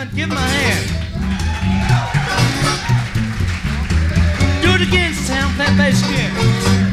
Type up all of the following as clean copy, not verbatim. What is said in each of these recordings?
gentlemen, give him a hand. Do it again, Sam. That bass again.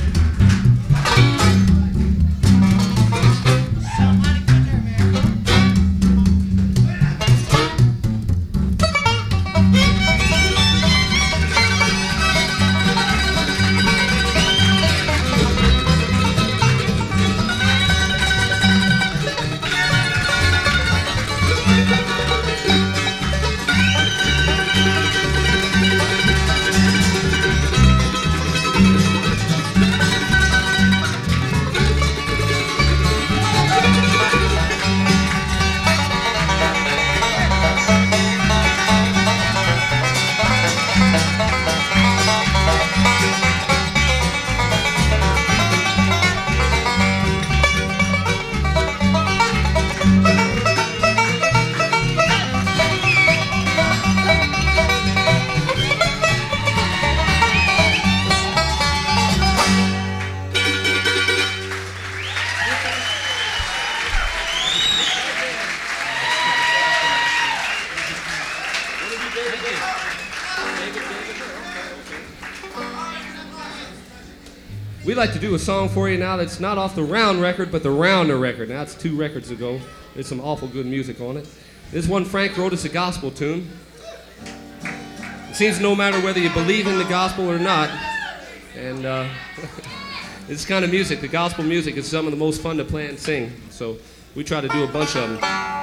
We'd like to do a song for you now that's not off the Round record, but the Rounder record. Now, that's 2 records ago. There's some awful good music on it. This one Frank wrote us a gospel tune. It seems no matter whether you believe in the gospel or not, and this kind of music, the gospel music, is some of the most fun to play and sing. So we try to do a bunch of them.